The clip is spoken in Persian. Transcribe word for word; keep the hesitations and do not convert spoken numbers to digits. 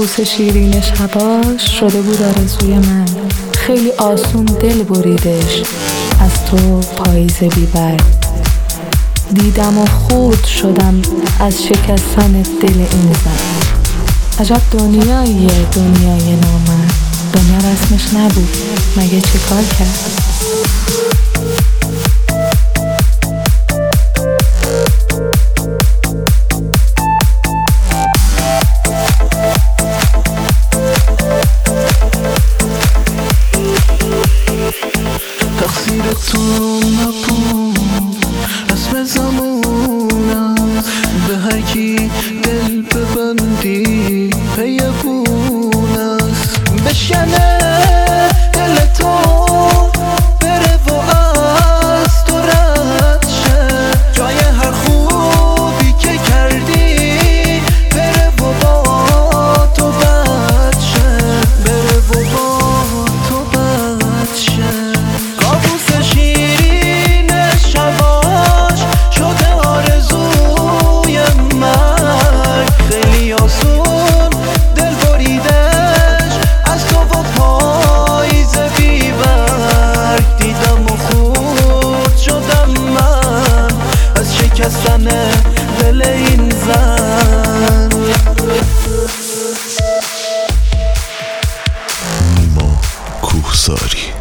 قابوس شیرین شباش شده بود آرزوی من. خیلی آسون دل بریدش از تو پاییز بیبر. دیدم و خورد شدم از شکستن دل این زن. عجب دنیاییه دنیای نامرد. دنیا رسمش نبود مگه چه کار کرد؟ تقصیر تو نبود، رسم زمونم. به هر کی دل ببندی پیگون است. بشکنه دل تو بره و از تو رد شه. جای هر خوبی که کردی بره و با تو بد شه. بره و با تو بد شه. قابوس شیرین شباش شده آرزوی من. خیلی آسون دل بریدش از تو و پاییز بیبرگ. دیدم و خورد شدم من از شکستن دل این زن. نیما کوهساری.